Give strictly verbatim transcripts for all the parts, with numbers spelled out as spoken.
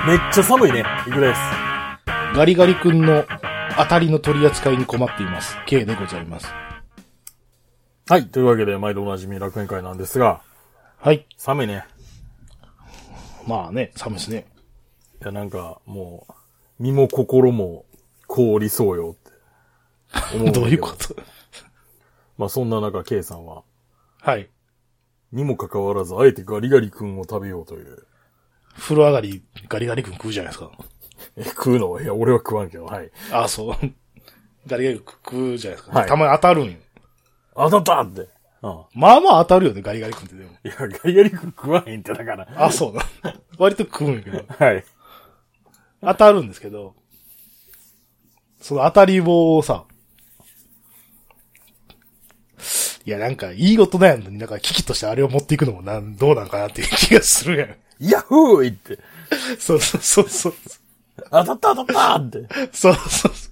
めっちゃ寒いね。いくです。 ガリガリ君の当たりの取り扱いに困っています。K でございます。 はい。というわけで、毎度おなじみ楽園会なんですが。 はい。 寒いね。 まあね、寒いですね。 いや、なんか、もう、身も心も凍りそうよって思う。 どういうこと？ まあそんな中、K さんは。 はい。 にもかかわらず、あえてガリガリ君を食べようという。 風呂上がり、ガリガリ君食うじゃないですか。 え、食うの？いや、俺は食わんけど、はい。 ああ、そう。ガリガリ君食うじゃないですか。 はい。 たまに当たるんよ。 当たったって。うん。 まあまあ当たるよね、ガリガリ君ってでも。 いや、ガリガリ君食わへんってだから。 あ、そうだ。割と食うんやけど。 はい。 当たるんですけど、その当たり棒をさ、いや、なんか、いい大人やのに、なんか、危機としてあれを持っていくのもなん、どうなんかなっていう気がするやん。 ヤッホーイって。 そうそうそうそう。 当たった当たったって。 そうそうそう。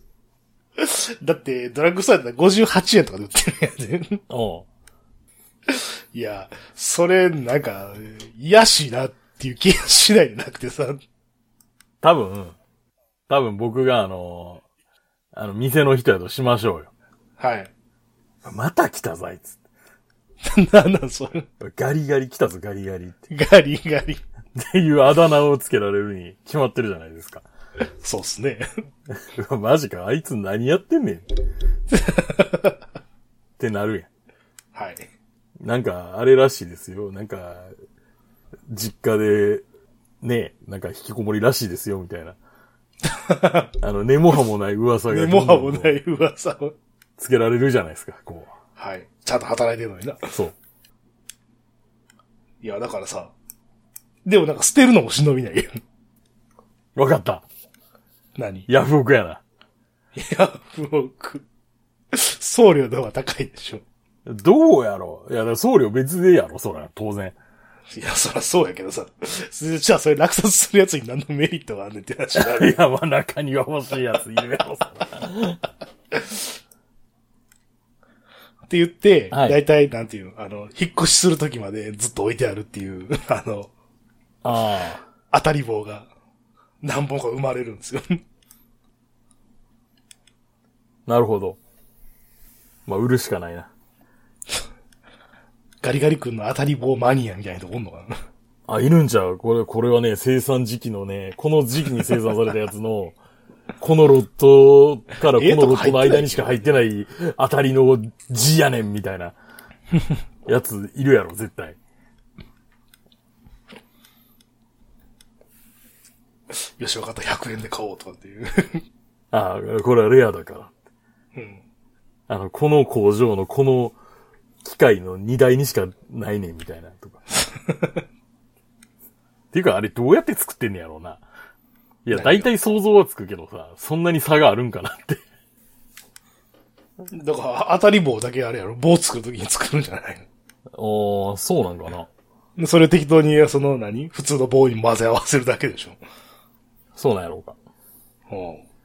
だって、ドラッグストアだったらごじゅうはちえんとかで売ってるやんね。 おう。 いや、それ、なんか、癒しいなっていう気がしないでなくてさ。 多分、多分僕があの、あの、店の人やとしましょうよ。 はい。 また来たぞ、あいつ。 なんなんそれ。 ガリガリ来たぞ、ガリガリって。 ガリガリ。 っていうあだ名をつけられるに決まってるじゃないですか。 そうっすね。 マジか、あいつ何やってんねん。ってなるやん。 はい。 なんか、あれらしいですよ。なんか、実家で、ね、なんか引きこもりらしいですよ、みたいな。あの、根も葉もない噂が。 根も葉もない噂を。 つけられるじゃないですか、こう。 はい。ちゃんと働いてるのにな。 そう。 いや、だからさ。でもなんか捨てるのも忍びないよ。 わかった。 何？ ヤフオクやな。 ヤフオク。送料の方が高いでしょ。 どうやろう？いや、送料別でやろ、そら、当然。 いや、そらそうやけどさ。じゃあそれ落札するやつに何のメリットがあんねんって話になる。 いや、まあ中には欲しいやついるやろ、そら。 って言って、 はい、 だいたい、なんていう、あの、引っ越しするときまでずっと置いてあるっていう、あの、 ああ。 当たり棒が何本か生まれるんですよ。 なるほど。まあ、売るしかないな。 ガリガリ君の当たり棒マニアみたいなとこおんのかな。 あ、いるんちゃう？これ、これはね、生産時期のね、この時期に生産されたやつの、このロットからこのロットの間にしか入ってない当たりの字やねんみたいなやついるやろ、絶対。 よし、わかった、ひゃくえんで買おうとかっていう。 ああ、これはレアだから。 うん。 あの、この工場のこの機械のにだいにしかないねんみたいなとか。っていうか、あれどうやって作ってんねやろうな。いや、大体想像はつくけどさ、そんなに差があるんかなって。 だから、当たり棒だけあれやろ、棒作るときに作るんじゃないの？ああ、そうなんかな。 それ適当に、その何普通の棒に混ぜ合わせるだけでしょ。 そうなんやろうか。 うん。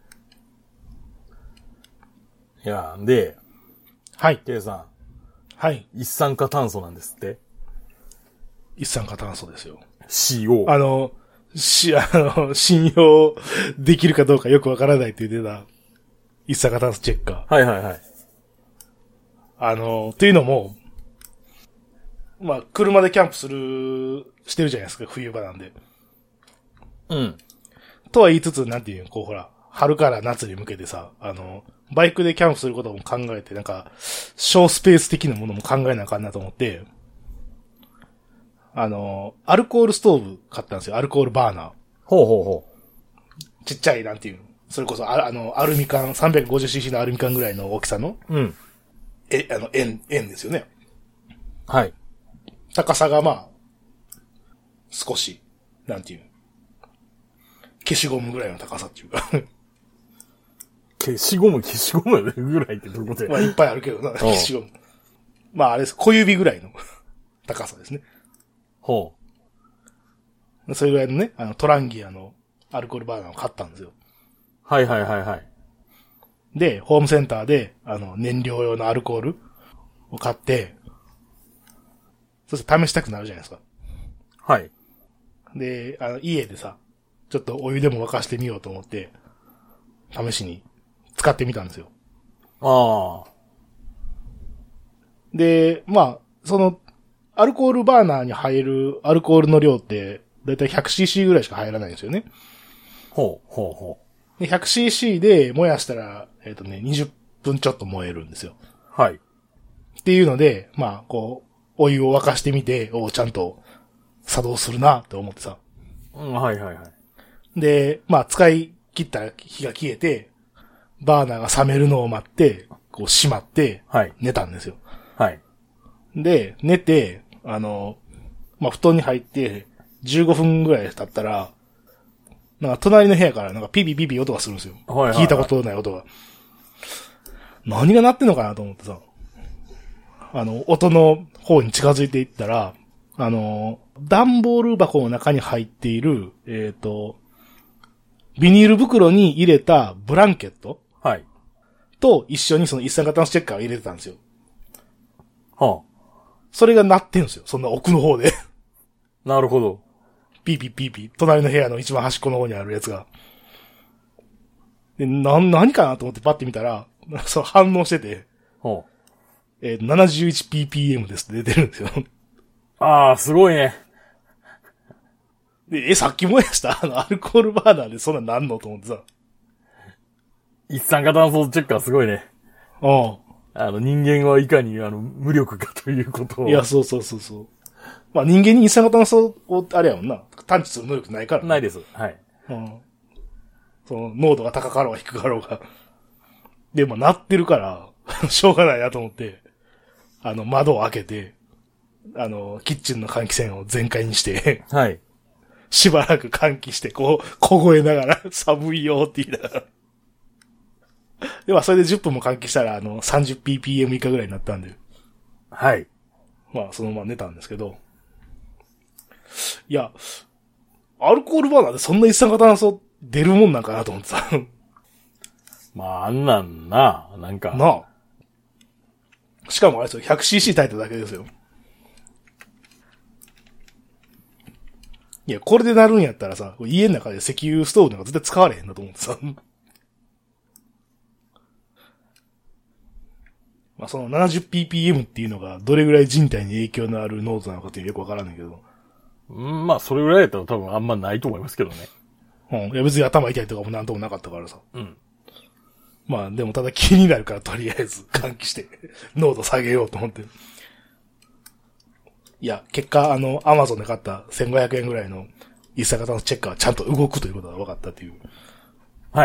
いや、で、 はい。 K さん。 はい。 一酸化炭素なんですって。 一酸化炭素ですよ。 シーオー。 あの、し、あの、信用できるかどうかよくわからないって言ってた、一酸化炭素チェッカー。 はいはいはい。 あの、というのも、まあ、車でキャンプする、してるじゃないですか、冬場なんで。 うん。 とは言いつつ、なんていうこうほら、春から夏に向けてさ、あの、バイクでキャンプすることも考えて、なんか、小スペース的なものも考えなあかんなと思って、あの、アルコールストーブ買ったんですよ。アルコールバーナー。 ほうほうほう。ちっちゃい、なんていうの。それこそ、ああの、アルミ缶、さんびゃくごじゅうシーシー のアルミ缶ぐらいの大きさの。 う。うん。 え、あの、円、円ですよね。 はい。 高さがまあ、少し、なんていうの。消しゴムぐらいの高さっていうか。 消しゴム消しゴムぐらいってどういうことや。 まあ、いっぱいあるけどな、消しゴム。まあ、あれです。小指ぐらいの高さですね。 ほう。それぐらいのね、あの、トランギアのアルコールバーナーを買ったんですよ。 はいはいはいはい。 で、ホームセンターで、あの、燃料用のアルコールを買って、そして試したくなるじゃないですか。 はい。 で、あの、家でさ、 ちょっとお湯でも沸かしてみようと思って、試しに使ってみたんですよ。 ああ。 で、まあ、その、アルコールバーナーに入るアルコールの量って、だいたい ひゃくシーシー ぐらいしか入らないんですよね。 ほう、ほう、ほで ひゃくシーシー で燃やしたら、えっとね、にじゅっぷんちょっと燃えるんですよ。 う。はい。 っていうので、まあ、こう、お湯を沸かしてみて、おちゃんと作動するなって思ってさ。 うん、はいはいはい。 で、まあ、使い切った火が消えて、バーナーが冷めるのを待って、こう閉まって、寝たんですよ。 はい。 で、寝て、あの、まあ、布団に入って、じゅうごふんぐらい経ったら、なんか隣の部屋からなんかピピピピ音がするんですよ。はいはいはい、聞いたことない音が。何が鳴ってんのかなと思ってさ。あの、音の方に近づいていったら、あの、段ボール箱の中に入っている、えっと、ビニール袋に入れたブランケットはい。 と一緒にその一酸化炭素チェッカーを入れてたんですよ。 はあ。 それが鳴ってんですよ。そんな奥の方で。 なるほど。 ピーピーピーピー。隣の部屋の一番端っこの方にあるやつが。で、な、何かなと思ってパッて見たら、そう反応してて。 はあ。 えー、ななじゅういちピーピーエム ですって出てるんですよ。 ああ、すごいね。 で、え、さっき燃やしたあの、アルコールバーナーでそんななんのと思ってさ。 一酸化炭素チェッカーすごいね。 うん。 あの、人間はいかに、あの、無力かということを。 いや、そうそうそうそう。まあ、人間に一酸化炭素を、あれやもんな。探知する能力ないから、 ね。ないです。はい。 うん。その、濃度が高かろうが低かろうが。で、まあ、鳴ってるから、しょうがないなと思って、あの、窓を開けて、あの、キッチンの換気扇を全開にして、 はい。 しばらく換気して、こう、凍えながら、寒いよって言いながら。では、それでじゅっぷんも換気したら、あの、さんじゅうピーピーエム 以下ぐらいになったんで。 はい。 まあ、そのまま寝たんですけど。いや、アルコールバーナーでそんな一酸化炭素出るもんなんかなと思ってさ。 まあ、あんなんな、なんか。 なあ。しかもあれですよ、ひゃくシーシー 炊いただけですよ。いや、これでなるんやったらさ、家の中で石油ストーブなんか絶対使われへんなと思ってさ。まあ、その ななじゅうピーピーエム っていうのがどれぐらい人体に影響のある濃度なのかっていうのよくわからないけど。 うん、まあ、それぐらいやったら多分あんまないと思いますけどね。 うん。いや、別に頭痛いとかもなんともなかったからさ。 うん。 まあ、でもただ気になるからとりあえず換気して、濃度下げようと思って。いや、結果、あの、アマゾンで買ったせんごひゃくえんぐらいの一酸化炭素チェッカーはちゃんと動くということが分かったっていう。 はい。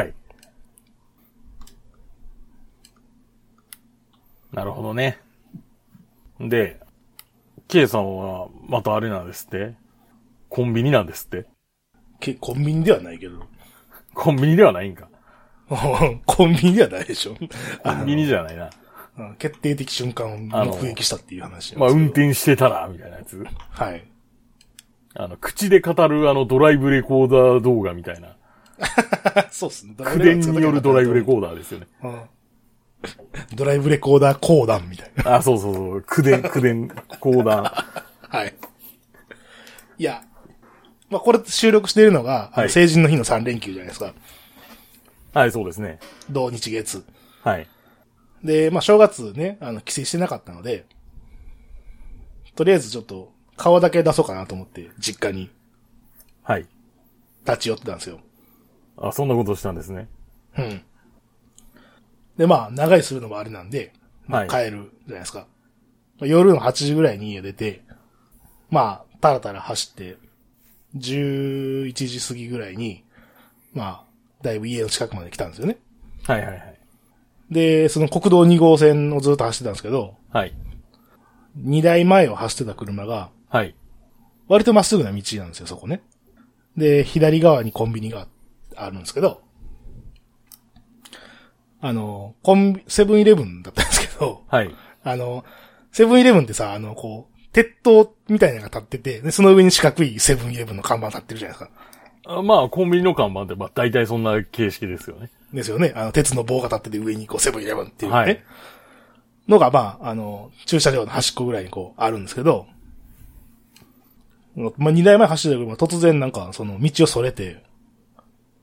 なるほどね。で、K さんはまたあれなんですって？コンビニなんですって？ け、コンビニではないけど。 コンビニではないんか。 コンビニではないでしょ。 コンビニじゃないな。 決定的瞬間を目撃したっていう話。 まあ、運転してたら、みたいなやつ。 はい。 あの、口で語るあのドライブレコーダー動画みたいな。 そうっすね。 口伝によるドライブレコーダーですよね。 うん、ドライブレコーダー講談みたいな。 あ、そうそうそう。口伝、口伝講談。 はい。いや、まあ、これ収録しているのが、はい、成人の日のさん連休じゃないですか。 はい、そうですね。 土日月。 はい。 で、まあ、正月ね、あの、帰省してなかったので、とりあえずちょっと、顔だけ出そうかなと思って、実家に。 はい。 立ち寄ってたんですよ。 あ、そんなことしたんですね。 うん。で、まあ、長居するのもあれなんで、まあ、 はい、 帰るじゃないですか。夜のはちじぐらいに家出て、まあ、たらたら走って、じゅういちじ過ぎぐらいに、まあ、だいぶ家の近くまで来たんですよね。 はいはいはい。 で、その国道に号線をずっと走ってたんですけど、 はい。 にだいまえを走ってた車が、 はい。 割とまっすぐな道なんですよ、そこね。で、左側にコンビニがあるんですけど、あの、コンビ、セブンイレブンだったんですけど、 はい。 あの、セブンイレブンってさ、あの、こう、鉄塔みたいなのが立ってて、で、その上に四角いセブンイレブンの看板立ってるじゃないですか。 あまあ、コンビニの看板って、まあ、大体そんな形式ですよね。 ですよね。あの、鉄の棒が立ってて上にこう、セブンイレブンっていうね。 はい。 のが、まあ、あの、駐車場の端っこぐらいにこう、あるんですけど、まあ、二台前走ってた車突然なんか、その、道をそれて、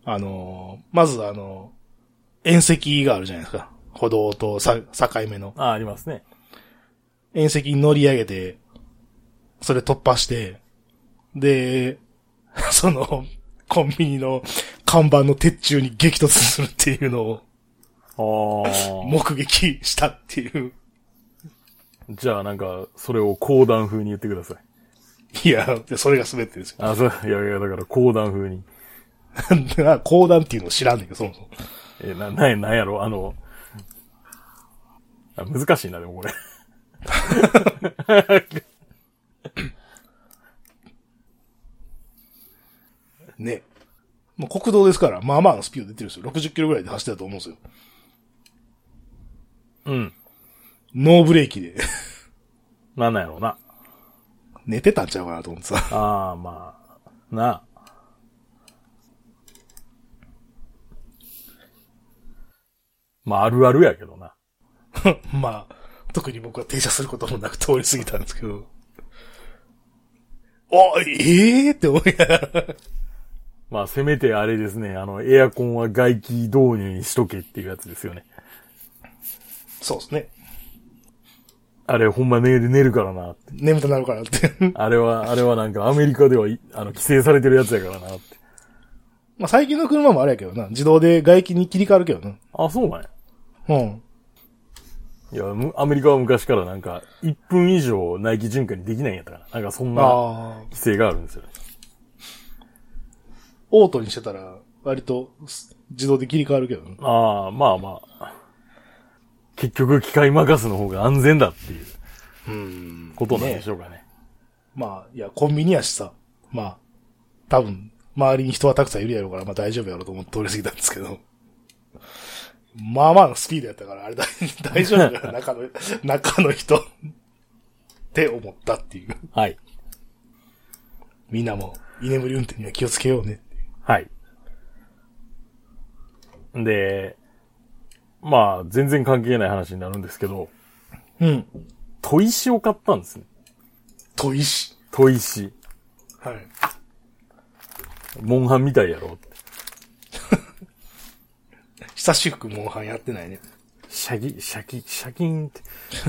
あのー、まずあの、縁石があるじゃないですか。歩道とさ境目の。 あ、ありますね。 縁石に乗り上げて、それ突破して、で、その、コンビニの看板の鉄柱に激突するっていうのを、 ああ。 目撃したっていう。 じゃあなんか、それを講談風に言ってください。 いや、それが全てですよ。 あ、そう、いやいや、だから講談風に。 講談っていうのを知らんねんけど、そもそも。 え、な、な、なんやろあの、あ難しいな、でもこれ。 ね。もう国道ですから、まあまあのスピード出てるんですよ。ろくじゅっキロぐらいで走ってたと思うんですよ。 うん。 ノーブレーキで。 なんなんやろうな。 寝てたんちゃうかなと思ってさ。 ああ、まあ、なあ。まあ、あるあるやけどな。 まあ、特に僕は停車することもなく通り過ぎたんですけど。おええー、って思いながら。 まあ、せめてあれですね。あの、エアコンは外気導入にしとけっていうやつですよね。 そうですね。 あれ、ほんま寝る、寝るからなって。 眠たなるからって。 あれは、あれはなんかアメリカでは、あの、規制されてるやつやからなって。 まあ最近の車もあれやけどな。自動で外気に切り替わるけどな。 あ、そうなんや。 うん。 いや、アメリカは昔からなんか、いっぷん以上内気循環にできないんやったから。なんかそんな規制があるんですよね。 オートにしてたら、割と自動で切り替わるけどね。 ああ、まあまあ。結局機械任すの方が安全だっていう、うん、ことなんでしょうかね。ねまあ、いや、コンビニやしさ。まあ、多分、周りに人はたくさんいるやろうから、まあ大丈夫やろうと思って通り過ぎたんですけど。まあまあのスピードやったから、あれだ大丈夫だよ、中の、中の人。って思ったっていう。 はい。 みんなも、居眠り運転には気をつけようね。 はい。で、まあ、全然関係ない話になるんですけど。 うん。 砥石を買ったんですね。 砥石砥石。 はい。 モンハンみたいやろって。 久しくモンハンやってないね。 シャギ、シャキ、シャキンって。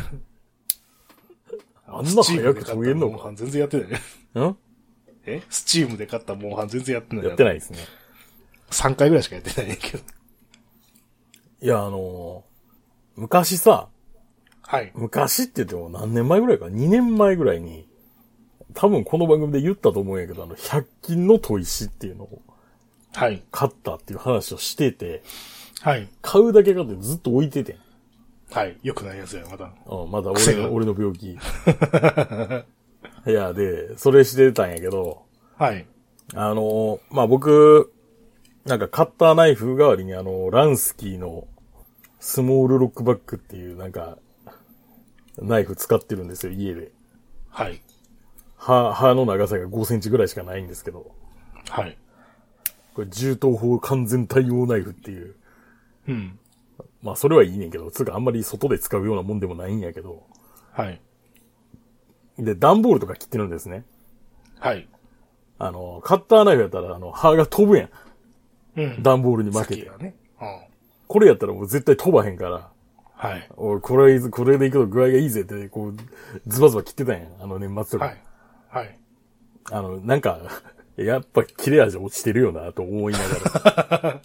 あんな早く飛べんのか。 モンハン全然やってないね。 んえスチームで買ったモンハン全然やってない。 やってないですね。 さんかいぐらいしかやってないねんけど。 いや、あのー、昔さ、 はい。 昔って言っても何年前ぐらいか、にねんまえぐらいに、多分この番組で言ったと思うんやけど、あの、ひゃく均の砥石っていうのを、 はい。 買ったっていう話をしてて、 はい。 買うだけ買ってずっと置いててん。 はい。よくないやつや、また。 うん、まだ俺の、俺の病気。いや、で、それしてたんやけど、 はい。 あの、まあ、僕、なんかカッターナイフ代わりにあの、ランスキーのスモールロックバックっていうなんか、ナイフ使ってるんですよ、家で。 はい。 刃、刃の長さがごセンチぐらいしかないんですけど。 はい。 これ銃刀法完全対応ナイフっていう。 うん。 まあ、それはいいねんけど、つうかあんまり外で使うようなもんでもないんやけど。 はい。 で、段ボールとか切ってるんですね。 はい。 あの、カッターナイフやったら、あの、刃が飛ぶやん。 うん。 段ボールに負けて。 ね。うん。 これやったらもう絶対飛ばへんから。 はい。 おい、これ、これでいくと具合がいいぜって、こう、ズバズバ切ってたんやん。あの年末とか。 はい。はい。 あの、なんか、やっぱ切れ味落ちてるよな、と思いながら。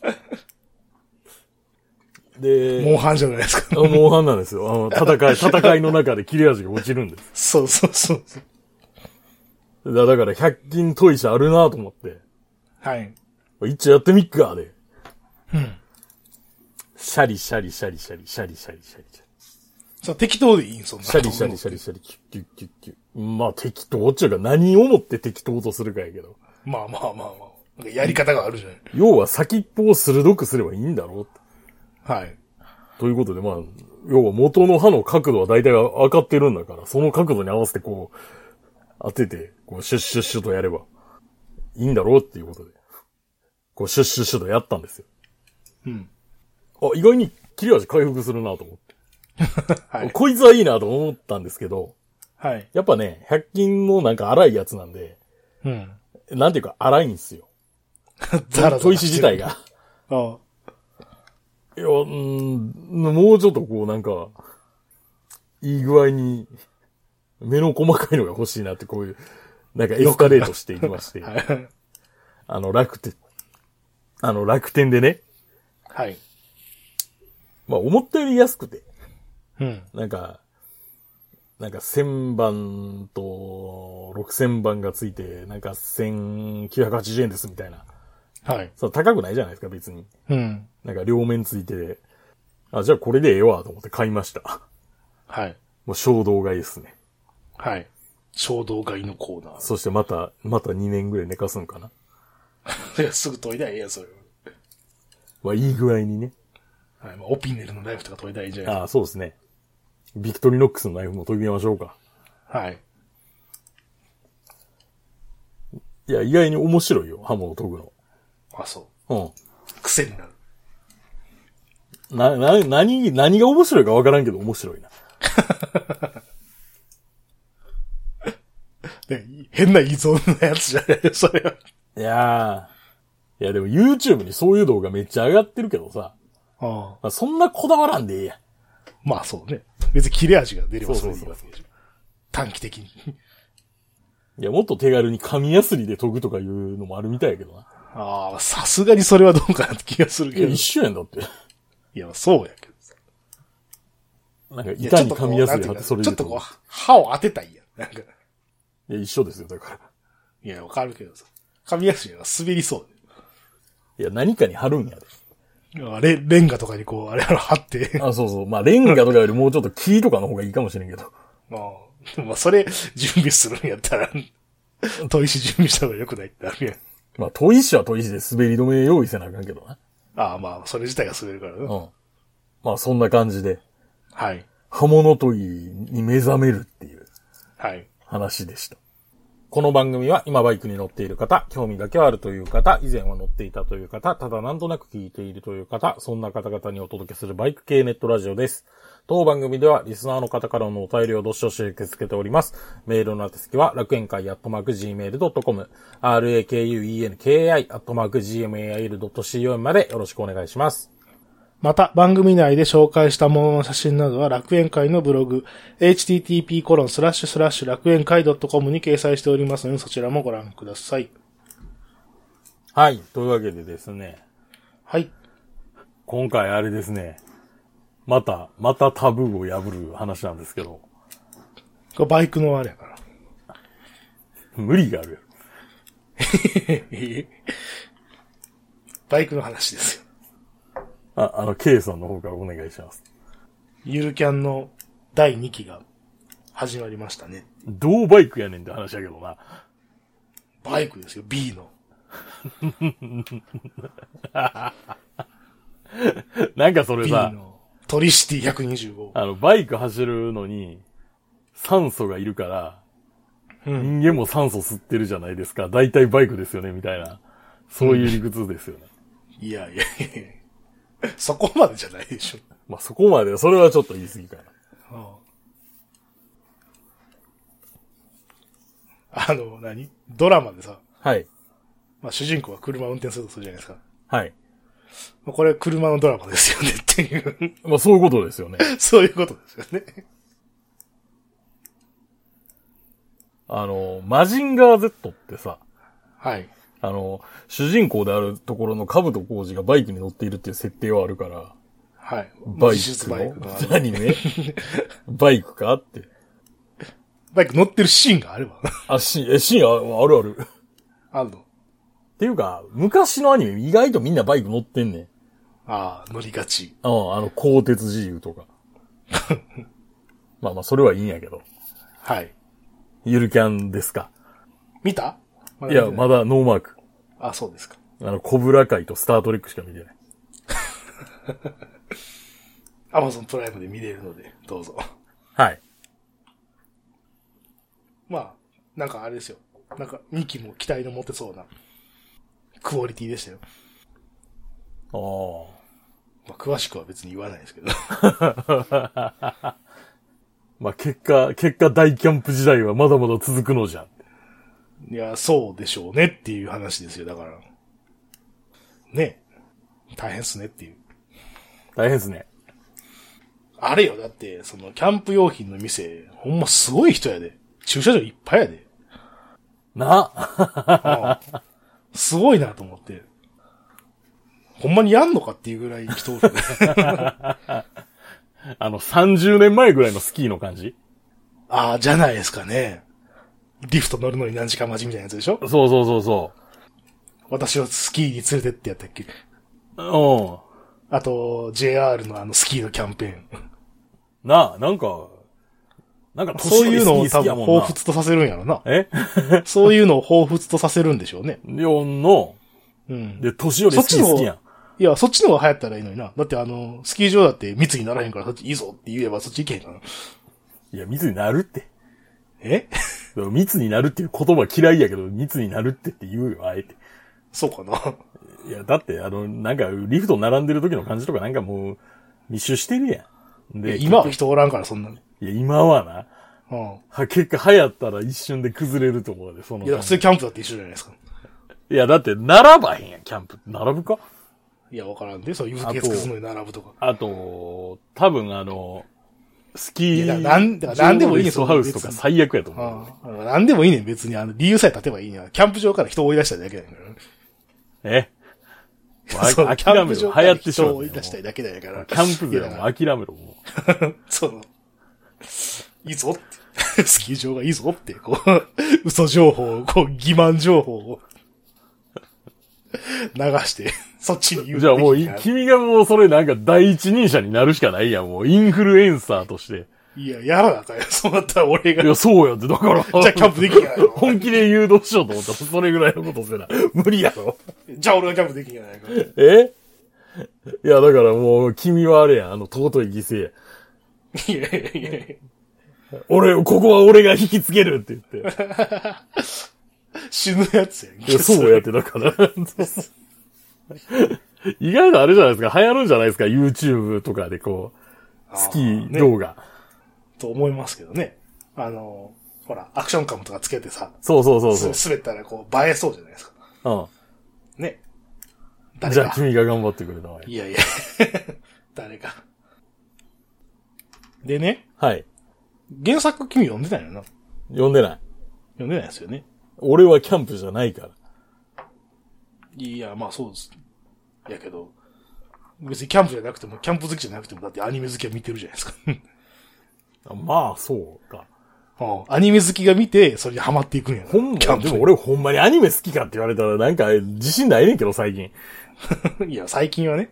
で、 モンハンじゃないですか。 モンハンなんですよ。あの、戦い、戦いの中で切れ味が落ちるんです。 そうそうそうそう。 だから、ひゃく均砥石あるなと思って。 はい。 一応やってみっか、で。 うん。 シャリシャリシャリシャリシャリシャリシャリシャリ。 そう、適当でいいん、そんな。 シャリシャリシャリシャリ、キュッキュッキュッキュッ。まあ適当っちゅうか何をもって適当とするかやけど。 まあまあまあまあ。なんかやり方があるじゃない。 要は先っぽを鋭くすればいいんだろうって。 はい。 ということで、まあ、要は元の刃の角度は大体分かってるんだから、その角度に合わせてこう、当てて、こう、シュッシュッシュとやれば、いいんだろうっていうことで、こう、シュッシュッシュとやったんですよ。 うん。 あ、意外に切れ味回復するなと思って。 はい。 こいつはいいなと思ったんですけど、 はい。 やっぱね、ひゃく均のなんか粗いやつなんで、 うん。 なんていうか粗いんですよ。 ザラザラ砥石自体が。 ああ。 いや、うーん、もうちょっとこうなんか、いい具合に、目の細かいのが欲しいなってこういう、なんかエスカレートしていきまして。 はい、 あの、楽天、あの、楽天でね。 はい。 まあ、思ったより安くて。 うん。 なんか、なんかせんばんとろくせんばんがついて、なんかせんきゅうひゃくはちじゅうえんですみたいな。 はい。 そう、高くないじゃないですか、別に。 うん。 なんか両面ついて、あ、じゃあこれでええわ、と思って買いました。 はい。 もう衝動買いですね。 はい。衝動買いのコーナー。 そしてまた、またにねんぐらい寝かすんかな。 いや、すぐ研いだらええやん、それ。 まあ、いい具合にね。 はい。まあ、オピネルのナイフとか研いだらいいんじゃないですか。 ああ、そうですね。ビクトリノックスのナイフも研ぎましょうか。 はい。 いや、意外に面白いよ、刃物研ぐの。 あ、そう。 うん。 癖になる。 な、な、何、何が面白いかわからんけど面白いな。 ね、変な依存のやつじゃないそれは。 いやー。いや、でも YouTube にそういう動画めっちゃ上がってるけどさ。 ああ。 まあ、そんなこだわらんでええやん。 まあそうね。別に切れ味が出ればそうそうそうそれでいいわけでしょ。短期的に。 いや、もっと手軽に紙やすりで研ぐとかいうのもあるみたいやけどな。 ああ、さすがにそれはどうかなって気がするけど。 いや、一緒やんだって。 いや、そうやけど。 なんか、いかに紙やすり貼ってそれで。 ちょっとこう、歯を当てたいやん。なんか。 いや、一緒ですよ、だから。 いや、わかるけどさ。紙やすりは滑りそう。 いや、何かに貼るんやで。 あれ、レンガとかにこう、あれあの貼って。 あ、そうそう。まあ、レンガとかよりもうちょっと木とかの方がいいかもしれんけど。 ああ。まあ、それ、準備するんやったら、砥石準備した方が良くないってあるやん。 まあ、砥石は砥石で滑り止め用意せなあかんけどな。 ああ、まあ、それ自体が滑るからね。 うん。まあ、そんな感じで。 はい。 刃物研ぎに目覚めるっていう。 はい。 話でした。この番組は今バイクに乗っている方、興味だけはあるという方、以前は乗っていたという方、ただなんとなく聞いているという方、そんな方々にお届けするバイク系ネットラジオです。当番組ではリスナーの方からのお便りをどしどし受け付けております。メールの宛先は楽園会アットマーク ジーメールドットコム、ラクエンカイ アットマーク ジーメールドットコム までよろしくお願いします。 また、番組内で紹介したものの写真などは楽園会のブログ、エイチティーティーピーコロンスラッシュスラッシュ楽園会ドットコム に掲載しておりますので、そちらもご覧ください。 はい。というわけでですね。 はい。 今回あれですね。また、またタブーを破る話なんですけど。 これバイクのあれやから。 無理があるよ。 バイクの話ですよ。 あ、あの、K さんの方からお願いします。 ゆるキャンのだいにきが始まりましたね。 どうバイクやねんって話だけどな。 バイクですよ、B の。 なんかそれさ、 B のトリシティひゃくにじゅうご。 あの、バイク走るのに酸素がいるから、うん、人間も酸素吸ってるじゃないですか。だいたいバイクですよね、みたいな。そういう理屈ですよね。 うん、いやいやいやそこまでじゃないでしょ。 まあ、そこまで、それはちょっと言い過ぎかな。 ああの、何ドラマでさ。 はい。 まあ、主人公が車を運転するとするじゃないですか。 はい。 まあ、これ車のドラマですよねっていうまあ、そういうことですよね。 そういうことですよね。 あの、マジンガー Z ってさ。 はい。 あの、主人公であるところの兜浩二がバイクに乗っているっていう設定はあるから。 はい。 バイクの何ねバイクかって。 バイク乗ってるシーンがあれば。 あ、シーン、え、シーンあるある。 あるの。 っていうか、昔のアニメ意外とみんなバイク乗ってんねん。 ああ、乗りがち。 うん、あの、鋼鉄自由とか。まあまあ、それはいいんやけど。 はい。 ゆるキャンですか。 見た？ ま、いや、まだノーマーク。 あ、そうですか。 あの、コブラ会とスタートレックしか見てない。 アマゾンプライムで見れるので、どうぞ。 はい。 まあ、なんかあれですよ。なんか、にきも期待の持てそうな、クオリティでしたよ。 ああ。 まあ、詳しくは別に言わないですけど。 まあ、結果、結果大キャンプ時代はまだまだ続くのじゃん。 いや、そうでしょうねっていう話ですよ、だから。 ね。大変っすねっていう。 大変っすね。 あれよ、だって、その、キャンプ用品の店、ほんますごい人やで。駐車場いっぱいやで。 な。 うん、すごいなと思って。ほんまにやんのかっていうぐらい人おる。 あの、さんじゅうねんまえぐらいのスキーの感じ？ ああ、じゃないですかね。リフト乗るのに何時間待ちみたいなやつでしょ？ そうそうそうそ私をスキーに連れてってやったっけ？ う。うん。 あと、ジェイアール のあのスキーのキャンペーン。 なあ、なんか、なんかそういうのを多分年寄りスキー好きやもんな彷彿とさせるんやろな。 えそういうのを彷彿とさせるんでしょうね。 リオンの、 うん。 で、年寄りスキー好きやん。 いや、そっちの方が流行ったらいいのにな。だってあの、スキー場だって密にならへんからそっちいいぞって言えばそっち行けへんから。 いや、密になるって。 え密になるっていう言葉嫌いやけど、密になるってって言うよ、あえて。 そうかな。 いや、だって、あの、なんか、リフト並んでる時の感じとかなんかもう、密集してるやん。で、 今は人おらんからそんなに。 いや、今はな。 うん。 は、結果流行ったら一瞬で崩れると思うで、その。 いや、普通キャンプだって一緒じゃないですか。 いや、だって、並ばへんやん、キャンプ。並ぶか？ いや、わからんで、そういう受け付けするのに並ぶとか。 あと、多分あの、スキー、 いや、なんだからなんでもいいねゲストハウスとか最悪やと思う。 ああ、なんでもいいねん、別に。あの、理由さえ立てばいいねん。キャンプ場から人を追い出したいだけだから。 えそう、 諦キャンめろ。 プ場から流行ってしまう。 人を追い出したいだけだから。 キャンプ勢はもう諦めろ、もう。そう。いいぞって。スキー場がいいぞって、こう、嘘情報を、こう、欺瞞情報を流して、そっちに言う。 じゃあもう、君がもうそれなんか第一人者になるしかないやん、もう。インフルエンサーとして。 いや、やらなあかんや。そうなったら俺が。 いや、そうやって、だから。じゃあキャンプできんやないの本気で誘導しようと思ったら、それぐらいのことせな。無理やろ。 じゃあ俺がキャンプできんやないか。 えいや、だからもう、君はあれやん、あの、尊い犠牲や。 いやいやいやいや。 俺、ここは俺が引きつけるって言って。 死ぬやつやん。 いや、そうやって、だから。意外とあれじゃないですか、流行るんじゃないですか、YouTube とかでこう、スキー動画、ね。 と思いますけどね。あの、ほら、アクションカムとかつけてさ。 そうそうそうそう。 滑ったらこう、映えそうじゃないですか。 うん。 ね。 誰か。じゃあ君が頑張ってくれたわ。 いやいや。誰か。でね。 はい。 原作君読んでないよな。 読んでない。 読んでないですよね。 俺はキャンプじゃないから。 いや、まあそうです。やけど、別にキャンプじゃなくても、キャンプ好きじゃなくても、だってアニメ好きは見てるじゃないですか。 まあ、そうか。 ああ、アニメ好きが見て、それにハマっていくんやな。 ほんま、でも俺ほんまにアニメ好きかって言われたらなんか自信ないねんけど、最近。 いや、最近はね。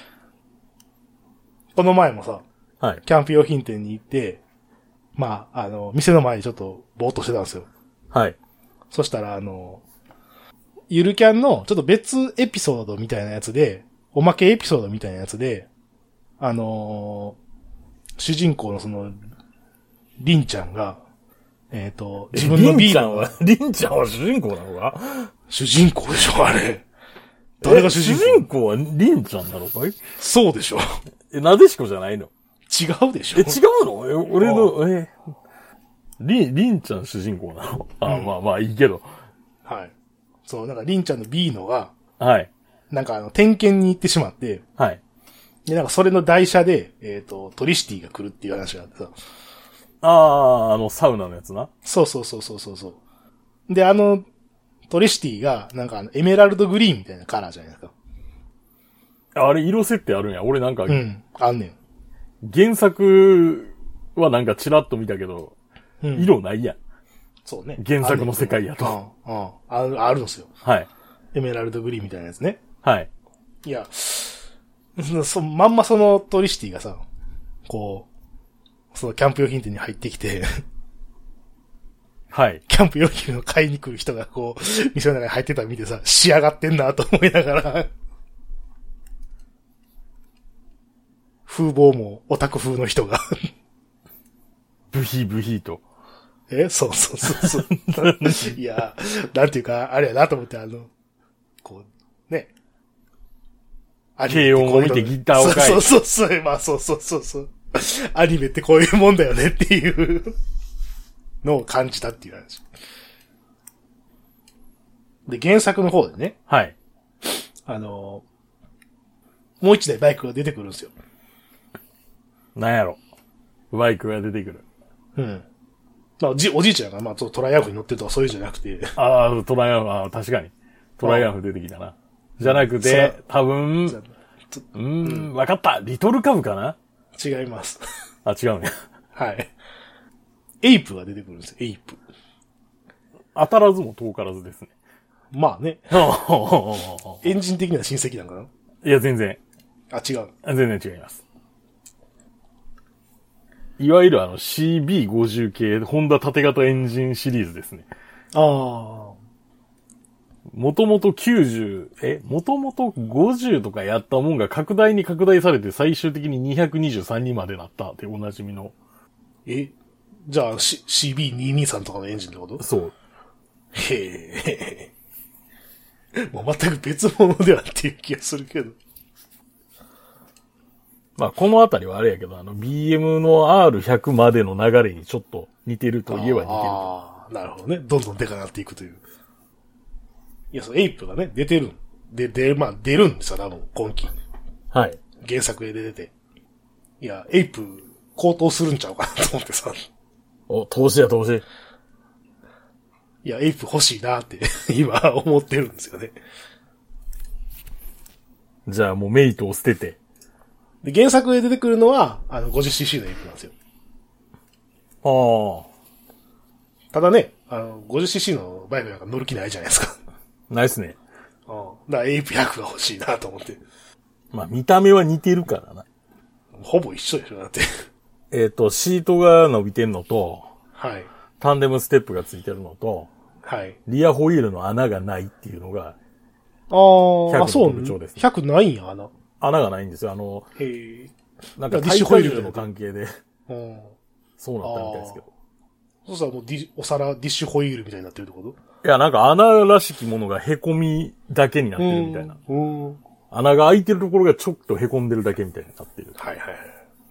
この前もさ、 はい。 キャンプ用品店に行って、まあ、あの、店の前にちょっとぼーっとしてたんですよ。 はい。 そしたら、あの、ゆるキャンのちょっと別エピソードみたいなやつで、おまけエピソードみたいなやつで、あのー、主人公のその、りんちゃんが、えっと、自分のビールを。 りんちゃんは主人公なのか？ 主人公でしょ、あれ。誰が主人公？ 主人公はりんちゃんなのかい？ そうでしょ。 え、なでしこじゃないの？ 違うでしょ。 え、違うの？え、俺の、え、りん、りんちゃん主人公なの？あ、うん、まあまあいいけど。 はい。そう、なんかりんちゃんのビーノが、 はい。 なんかあの、点検に行ってしまって、 はい。 で、なんかそれの台車で、えっと、トリシティが来るっていう話があってさ。 ああ、あの、サウナのやつな。 そうそうそうそうそう。で、あの、トリシティが、なんかあの、エメラルドグリーンみたいなカラーじゃないですか。 あれ、色設定あるんや。俺なんか、 うん、あんねん。 原作はなんかチラッと見たけど、うん、色ないやん。 そうね。 原作の世界やと。 うん、うん。ある、あるんですよ。 はい。 エメラルドグリーンみたいなやつね。 はい。 いや、そ、まんまそのトリシティがさ、こう、そのキャンプ用品店に入ってきて、 はい。 キャンプ用品を買いに来る人がこう、店の中に入ってたの見てさ、仕上がってんなと思いながら、風貌もオタク風の人が。 ブヒブヒと。 えそうそうそうそう。いや、なんていうか、あれやなと思って、あの、こう、ね。 軽音を見てギターを買い。 そうそうそう、まあそうそうそうそう。アニメってこういうもんだよねっていうのを感じたっていう話。で、原作の方でね。 はい。 あの、もう一台バイクが出てくるんですよ。 なんやろ。バイクが出てくる。 うん。まあ、おじ、おじいちゃんが、まあ、トライアンフに乗ってるとかそういうじゃなくて。 ああ、トライアンフ、ああ、確かに。トライアンフ出てきたな。じゃなくて、多分、うーん、わかった。リトルカブかな？ 違います。 あ、違うね。 はい。エイプが出てくるんですよ、エイプ。 当たらずも遠からずですね。 まあね。エンジン的には親戚なんかな？ いや、全然。 あ、違う。 全然違います。いわゆるあの シービーごじゅう 系、ホンダ縦型エンジンシリーズですね。 ああ。 もともときゅうじゅう、え、もともとごじゅうとかやったもんが拡大に拡大されて最終的ににひゃくにじゅうさんにまでなったっておなじみの。 えじゃあ、C、シービーにひゃくにじゅうさん とかのエンジンってこと？ そう。 へえ。もう全く別物ではっていう気がするけど。 まあ、このあたりはあれやけど、あの ビーエム の アールひゃく までの流れにちょっと似てるといえば似てる。 ああ、なるほどね。どんどんデカなっていくという。いや、そのエイプがね、出てるん。で、で、まあ、出るんですよ、多分、今期。 はい。 原作で出てて。いや、エイプ、高騰するんちゃうかなと思ってさ。 お、投資や投資。 いや、エイプ欲しいなって今思ってるんですよね。 じゃあもうメイトを捨てて。 で、原作で出てくるのは、あの、ごじゅっシーシー のエイプなんですよ。 ああ。ただね、あの、ごじゅっシーシー のバイクなんか乗る気ないじゃないですか。 ないっすね。 ああ。だからエイプひゃくが欲しいなと思って。 まあ見た目は似てるからな。 ほぼ一緒でしょ、だって。 えっと、シートが伸びてんのと、 はい。 タンデムステップがついてるのと、 はい。 リアホイールの穴がないっていうのが、 ああ、 あ、そう。ひゃくないんや、穴。 穴がないんですよ。あの、 へえ。 なんかディッシュホイールの関係で、 うん。 そうなったみたいですけど。 そうしたらもうディお皿、ディッシュホイールみたいになってるってこと？ いや、なんか穴らしきものが凹みだけになってるみたいな。 うん。うん。 穴が開いてるところがちょっと凹んでるだけみたいになってる。 はいはいはい。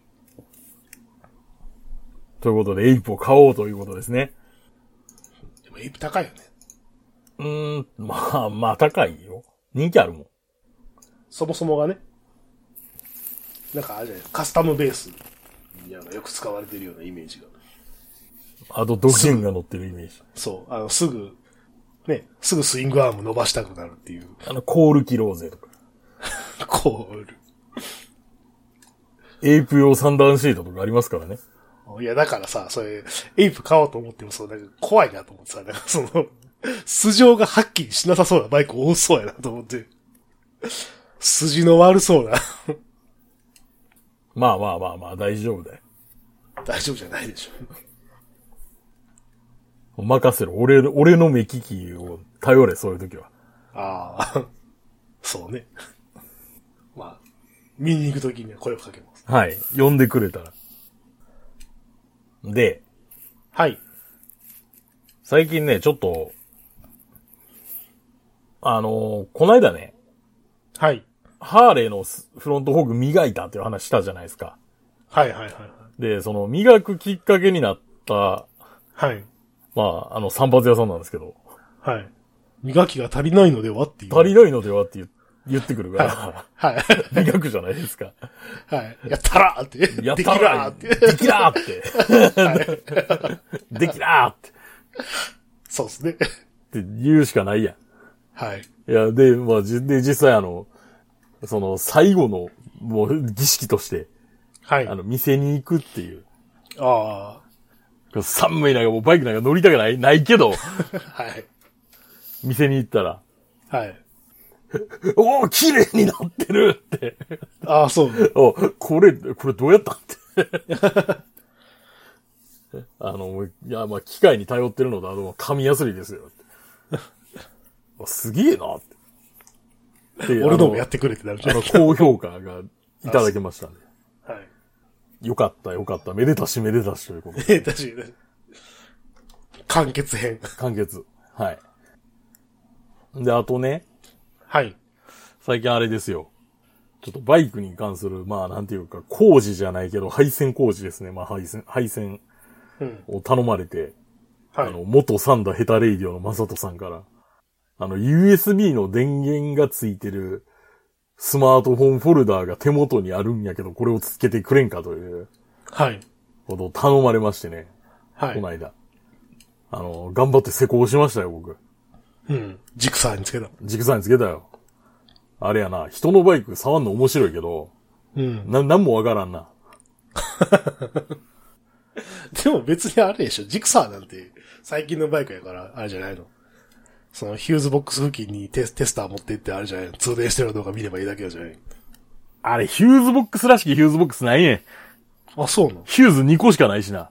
ということで、エイプを買おうということですね。 でもエイプ高いよね。 うーん、まあ、まあ高いよ。人気あるもん。 そもそもがね。なんかあれじゃない、カスタムベースによく使われてるようなイメージが。 あとドキュンが乗ってるイメージ。 そう。あの、すぐ、ね、すぐスイングアーム伸ばしたくなるっていう。 あの、コール切ろうぜとか。 コール。 エイプ用三段シートとかありますからね。 いや、だからさ、それ、エイプ買おうと思ってもそう、なんか怖いなと思ってさ、なんかその、素性がはっきりしなさそうなバイク多そうやなと思って。筋の悪そうな。 まあまあまあまあ、大丈夫だよ。 大丈夫じゃないでしょ。 任せろ。俺、俺の目利きを頼れ、そういう時は。 ああ。そうね。まあ、見に行く時には声をかけます。 はい。呼んでくれたら。で。 はい。 最近ね、ちょっと、あのー、こないだね。 はい。 ハーレーのフロントフォーク磨いたっていう話したじゃないですか。 はいはいはい。 で、その磨くきっかけになった、 はい。 まあ、あの、散髪屋さんなんですけど。 はい。磨きが足りないのではっていう。 足りないのではって言言ってくるから。 はい。はい。 磨くじゃないですか。 はい。やったらーって。 やったらーって。できらーって。はい、できらーって。 そうですね。 って言うしかないやん。 はい。 いや、で、まあ、じ、で、実際あの、その、最後の、もう、儀式として、 はい。 あの、店に行くっていう。 ああ。寒いなんかもうバイクなんか乗りたくない、ないけど。はい。店に行ったら。 はい。 おー、綺麗になってるって。 ああ、そう。 お、これ、これどうやったって。あの、いや、まあ、機械に頼ってるのと、あの、紙やすりですよ。すげえなって。 俺のもやってくれってなるじゃん。 あの、高評価がいただけましたんで。 はい。 よかった、よかった。めでたし、めでたしということで。 めでたし、完結編。 完結。はい。で、あとね。 はい。 最近あれですよ。ちょっとバイクに関する、まあなんていうか、工事じゃないけど、配線工事ですね。まあ配線、配線を頼まれて、うん、はい。あの、元サンダヘタレイディオのマサトさんから、 あの、ユーエスビー の電源がついてるスマートフォンフォルダーが手元にあるんやけど、これをつけてくれんかという。 はい。 ことを頼まれましてね。 はい。 この間。あの、頑張って施工しましたよ、僕。 うん。ジクサーにつけた。 ジクサーにつけたよ。あれやな、人のバイク触んの面白いけど、 うん。 な、なんもわからんな。 でも別にあれでしょ、ジクサーなんて最近のバイクやから、あれじゃないの。そのヒューズボックス付近にテステスター持って行ってあれじゃないの。通電してる動画見ればいいだけじゃない。 あれ、ヒューズボックスらしきヒューズボックスないねん。 あ、そうなの？ ヒューズにこしかないしな。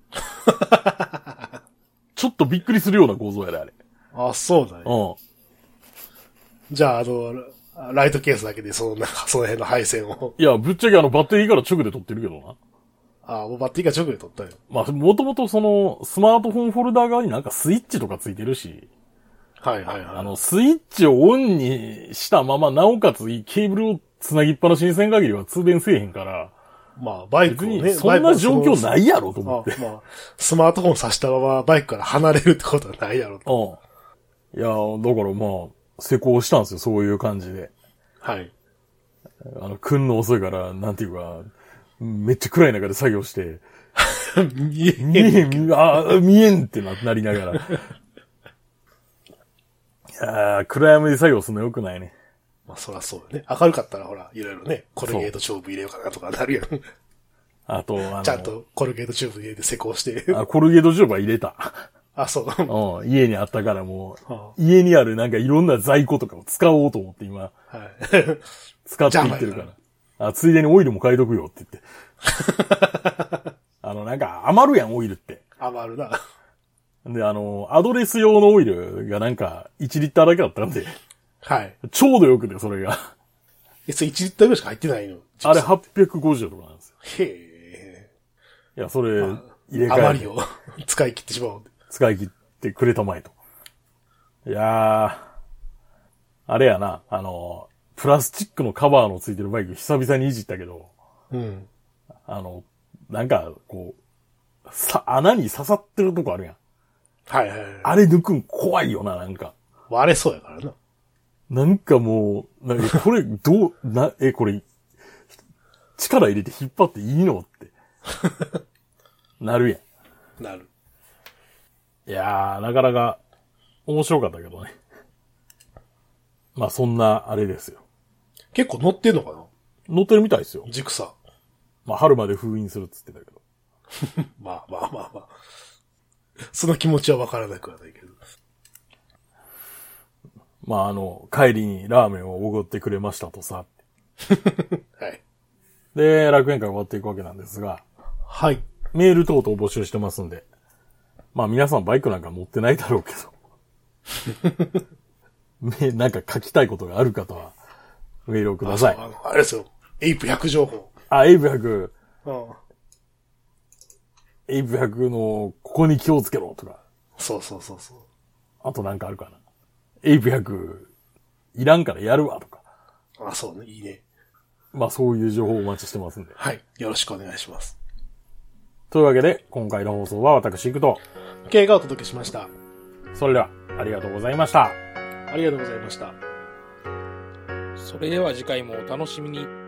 ちょっとびっくりするような構造やで、あれ。 あ、そうだね。 うん。 じゃあ、あの、ライトケースだけでその、なんかその辺の配線を。 いや、ぶっちゃけあのバッテリーから直で撮ってるけどな。 ああ、もうバッテリーが直で取ったよ。 まあ、もともとその、スマートフォンフォルダー側になんかスイッチとかついてるし。 はいはいはい。 あの、スイッチをオンにしたまま、なおかつケーブルをつなぎっぱなしにせん限りは通電せえへんから。 まあ、バイクをね。 そんな状況ないやろと思って。 まあ、スマートフォン挿したままバイクから離れるってことはないやろと。うん。いや、だからまあ、施工したんですよ、そういう感じで。 はい。 あの、来んの遅いから、なんていうか、めっちゃ暗い中で作業して。 見えん。 見えん、あ見えんってな、なりながら。いやー、暗闇で作業するの良くないね。 まあ、そらそうよね。明るかったらほら、いろいろね、コルゲートチューブ入れようかなとかなるやん。 あと、あの、 ちゃんとコルゲートチューブ入れて施工して。 あ、コルゲートチューブは入れた。 あ、そう。 うん、家にあったからもう、はあ、家にあるなんかいろんな在庫とかを使おうと思って今、はい、使っていってるから。あ、ついでにオイルも買いとくよって言って。あの、なんか余るやん、オイルって。 余るな。 で、あの、アドレス用のオイルがなんかいちリッターだけだったんで。 はい。 ちょうどよくて、それが。 え、それいちリッターぐらいしか入ってないの？ あれはっぴゃくごじゅうとかなんですよ。 へえ。 いや、それ、 まあ、 入れ替え。 余りを使い切ってしまう。 使い切ってくれたまえと。いやー、あれやな、あの、プラスチックのカバーのついてるバイク久々にいじったけど、 うん。 あの、なんか、こう、さ、穴に刺さってるとこあるやん。 はいはいはい。 あれ抜くん怖いよな、なんか。 割れそうやからな。 なんかもう、なんかこれ、どう、な、え、これ、力入れて引っ張っていいのって。なるやん。なる。 いやー、なかなか面白かったけどね。まあそんな、あれですよ。 結構乗ってんのかな？ 乗ってるみたいですよ。 軸さ。 まあ春まで封印するっつってたけど。 まあまあまあまあ。その気持ちはわからなくはないけど。 まああの、帰りにラーメンをおごってくれましたとさ。 はい。 で、楽園会終わっていくわけなんですが。 はい。 メール等々募集してますんで。まあ皆さんバイクなんか乗ってないだろうけど。なんか書きたいことがある方は、メールをください。 あ、あの、あれですよ。エイプひゃく情報。 あ、エイプひゃく。 うん。 エイプひゃくの、ここに気をつけろとか。 そうそうそうそう。 あとなんかあるかな。エイプひゃく、いらんからやるわとか。 あ、そうね。いいね。 まあそういう情報をお待ちしてますんで。 はい。よろしくお願いします。 というわけで、今回の放送は私、行くと、 K がお届けしました。 それでは、ありがとうございました。 ありがとうございました。 それでは次回もお楽しみに。